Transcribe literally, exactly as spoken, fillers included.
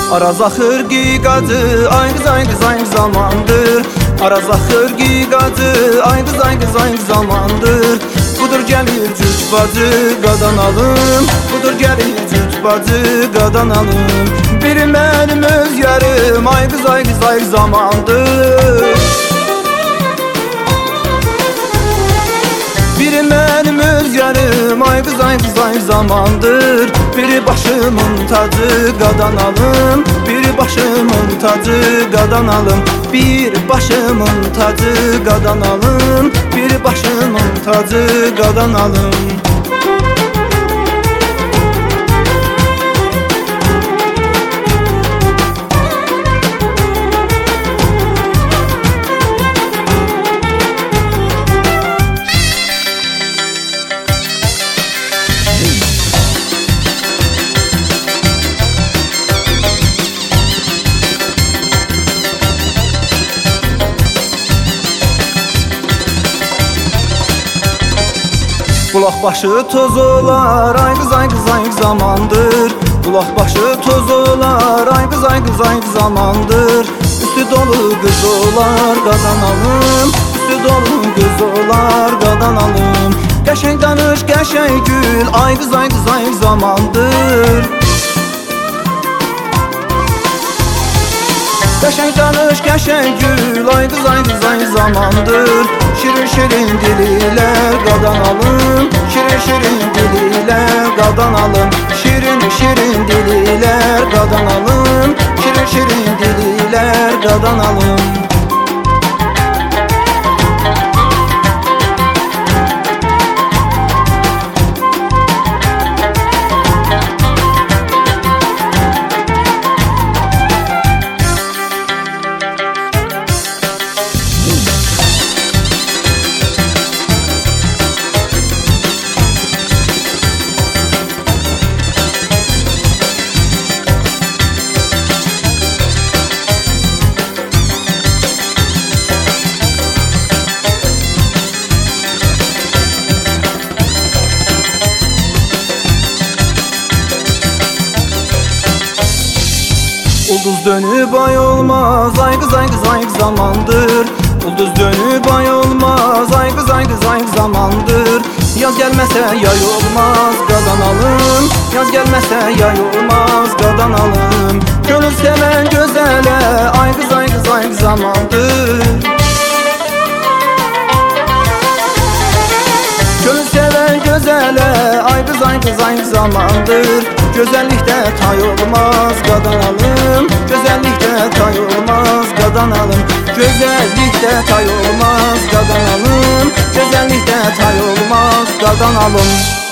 Araz axır giqacı, ay qız ay qız ay zamandır. Araz axır giqacı, ay qız ay qız ay zamandır. Budur gəlir cüt bacı, qadan alım. Budur gəlir cüt bacı, qadan alım. Biri mənim öz yarım, ay qız ay qız ay zamandır. Biri mənim öz yarım, ay qız ay qız ay zamandır. Biri başımın tacı, qadan alım. Biri başımın tacı, qadan alım. Bir başımın tacı, qadan alım. Bir başımın tacı, qadan alım. Bulaq başı toz olar, ay qız ay qız ay zamandır. Bulaq başı toz olar, ay qız ay qız ay zamandır. Üstü dolu qız olar, qadan alım. Üstü dolu qız olar, qadan alım. Qəşəng danış, qəşəng gül, ay qız ay qız ay zamandır. Qəşəng danış, qəşəng gül, ay qız ay qız ay zamandır. Şirin şirin diliyle qadan alım. Şirin şirin diliyle qadan alım. Şirin şirin diliyle qadan alım. Şirin şirin diliyle qadan alım. Ulduz dönüp ay olmaz, ay kız ay kız ay zamandır. Ulduz dönüp ay olmaz, ay kız ay kız ay zamandır. Yaz gelmese yay olmaz, qadan alım. Yaz gelmese yay olmaz, qadan alım. Gönül seven gözələ, ay kız ay kız ay zamandır. Gönül seven gözələ, ay kız ay kız ay zamandır. Gözəllikdə tay olmaz, qadan alım. Gözəllikdə tay olmaz, qadan alım. Gözəllikdə tay olmaz, qadan alım. Gözəllikdə tay olmaz, qadan alım.